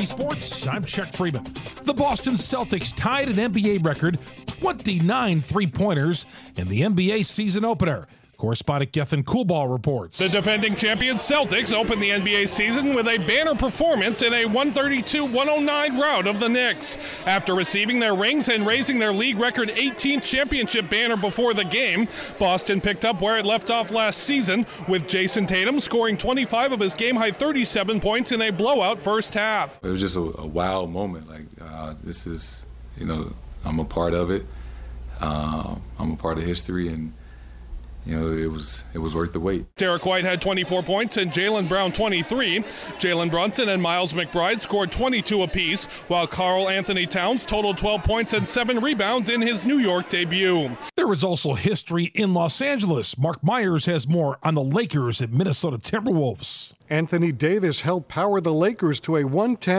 NBC Sports, I'm Chuck Freeman. The Boston Celtics tied an NBA record 29 three-pointers in the NBA season opener. Correspondent Gethin Coolbaugh reports. The defending champion Celtics opened the NBA season with a banner performance in a 132-109 rout of the Knicks. After receiving their rings and raising their league record 18th championship banner before the game, Boston picked up where it left off last season, with Jason Tatum scoring 25 of his game-high 37 points in a blowout first half. It was just a wow moment. This is, I'm a part of it. I'm a part of history, and it was worth the wait. Derek White had 24 points and Jaylen Brown 23. Jalen Brunson and Miles McBride scored 22 apiece, while Karl Anthony Towns totaled 12 points and 7 rebounds in his New York debut. There was also history in Los Angeles. Mark Myers has more on the Lakers at Minnesota Timberwolves. Anthony Davis helped power the Lakers to a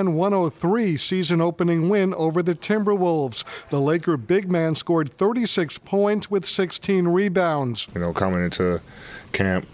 110-103 season-opening win over the Timberwolves. The Laker big man scored 36 points with 16 rebounds. Coming into camp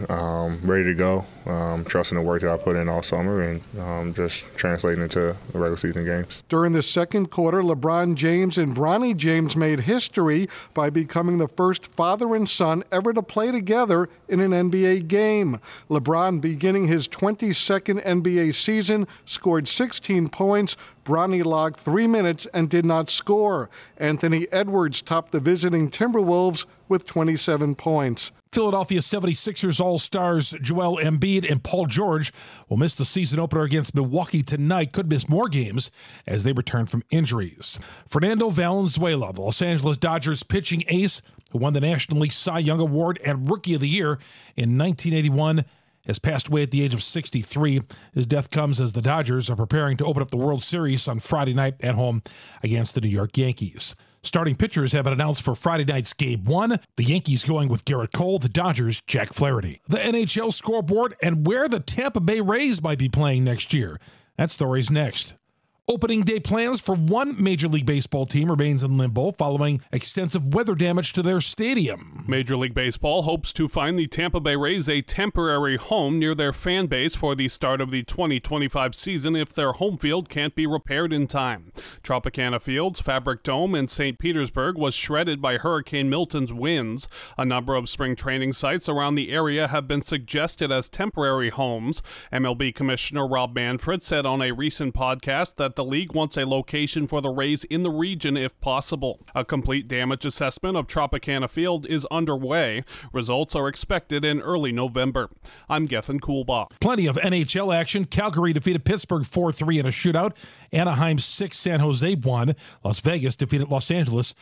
ready to go, trusting the work that I put in all summer and just translating into the regular season games. During the second quarter, LeBron James and Bronny James made history by becoming the first father and son ever to play together in an NBA game. LeBron, beginning his 22nd NBA season, scored 16 points. Bronny logged 3 minutes and did not score. Anthony Edwards topped the visiting Timberwolves with 27 points. Philadelphia 76ers All-Stars Joel Embiid and Paul George will miss the season opener against Milwaukee tonight. Could miss more games as they return from injuries. Fernando Valenzuela, the Los Angeles Dodgers pitching ace who won the National League Cy Young Award and Rookie of the Year in 1981, has passed away at the age of 63. His death comes as the Dodgers are preparing to open up the World Series on Friday night at home against the New York Yankees. Starting pitchers have been announced for Friday night's Game 1. The Yankees going with Garrett Cole, the Dodgers, Jack Flaherty. The NHL scoreboard and where the Tampa Bay Rays might be playing next year. That story's next. Opening day plans for one Major League Baseball team remains in limbo following extensive weather damage to their stadium. Major League Baseball hopes to find the Tampa Bay Rays a temporary home near their fan base for the start of the 2025 season if their home field can't be repaired in time. Tropicana Field's Fabric Dome in St. Petersburg was shredded by Hurricane Milton's winds. A number of spring training sites around the area have been suggested as temporary homes. MLB Commissioner Rob Manfred said on a recent podcast that the league wants a location for the Rays in the region if possible. A complete damage assessment of Tropicana Field is underway. Results are expected in early November. I'm Gethin Coolbaugh. Plenty of NHL action. Calgary defeated Pittsburgh 4-3 in a shootout. Anaheim 6, San Jose 1. Las Vegas defeated Los Angeles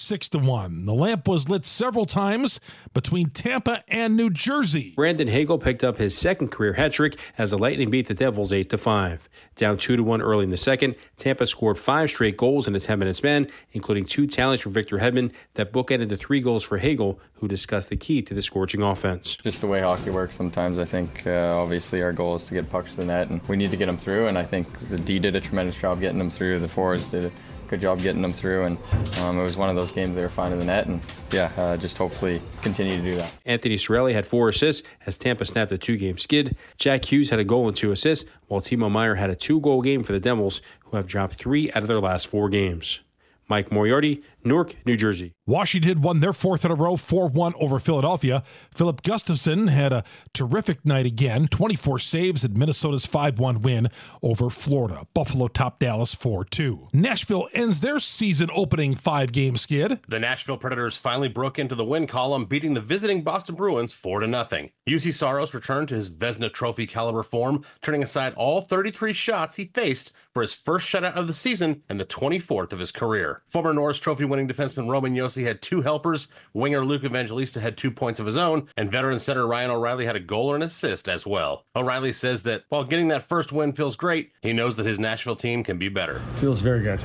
6-1. The lamp was lit several times between Tampa and New Jersey. Brandon Hagel picked up his second career hat trick as the Lightning beat the Devils 8-5. Down 2-1 early in the second, Tampa scored 5 straight goals in a 10-minute span, including 2 tallies for Victor Hedman that bookended the 3 goals for Hagel, who discussed the key to the scorching offense. Just the way hockey works sometimes. I think obviously our goal is to get pucks to the net, and we need to get them through, and I think the D did a tremendous job getting them through. The forwards did a good job getting them through, and it was one of those games they were finding the net, and just hopefully continue to do that. Anthony Cirelli had 4 assists as Tampa snapped a 2-game skid. Jack Hughes had a goal and 2 assists, while Timo Meier had a 2-goal game for the Devils, who have dropped 3 out of their last 4 games. Mike Moriarty, Newark, New Jersey. Washington won their 4th in a row, 4-1 over Philadelphia. Philip Gustafson had a terrific night again, 24 saves in Minnesota's 5-1 win over Florida. Buffalo topped Dallas 4-2. Nashville ends their season-opening 5-game skid. The Nashville Predators finally broke into the win column, beating the visiting Boston Bruins 4-0. UC Saros returned to his Vezina Trophy caliber form, turning aside all 33 shots he faced for his first shutout of the season and the 24th of his career. Former Norris Trophy-winning defenseman Roman Josi had 2 helpers, winger Luke Evangelista had 2 points of his own, and veteran center Ryan O'Reilly had a goal or an assist as well. O'Reilly says that while getting that first win feels great, he knows that his Nashville team can be better. Feels very good.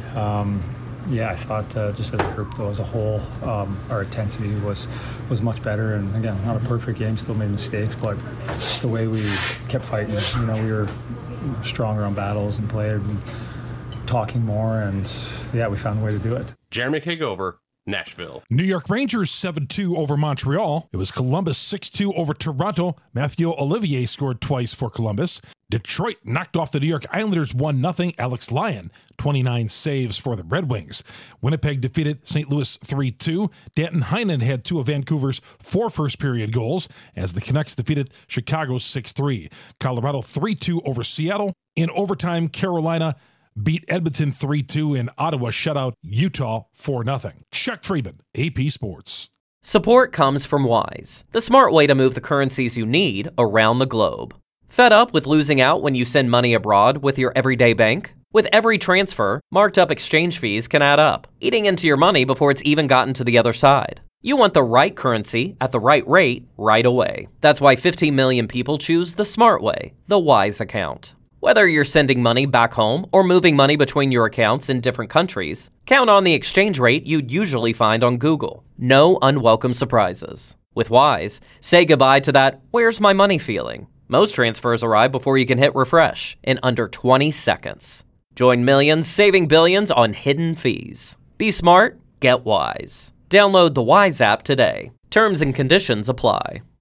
I thought just as a group, though, as a whole, our intensity was much better. And again, not a perfect game, still made mistakes, but just the way we kept fighting. We were stronger on battles and played and talking more, and we found a way to do it. Jeremy Kagover, Nashville. New York Rangers 7-2 over Montreal. It was Columbus 6-2 over Toronto. Mathieu Olivier scored twice for Columbus. Detroit knocked off the New York Islanders 1-0. Alex Lyon, 29 saves for the Red Wings. Winnipeg defeated St. Louis 3-2. Danton Heinen had 2 of Vancouver's 4 first-period goals as the Canucks defeated Chicago 6-3. Colorado 3-2 over Seattle. In overtime, Carolina beat Edmonton 3-2, and Ottawa shut out Utah 4-0. Chuck Friedman, AP Sports. Support comes from Wise, the smart way to move the currencies you need around the globe. Fed up with losing out when you send money abroad with your everyday bank? With every transfer, marked up exchange fees can add up, eating into your money before it's even gotten to the other side. You want the right currency at the right rate right away. That's why 15 million people choose the smart way, the Wise account. Whether you're sending money back home or moving money between your accounts in different countries, count on the exchange rate you'd usually find on Google. No unwelcome surprises. With Wise, say goodbye to that "where's my money" feeling. Most transfers arrive before you can hit refresh in under 20 seconds. Join millions saving billions on hidden fees. Be smart, get Wise. Download the Wise app today. Terms and conditions apply.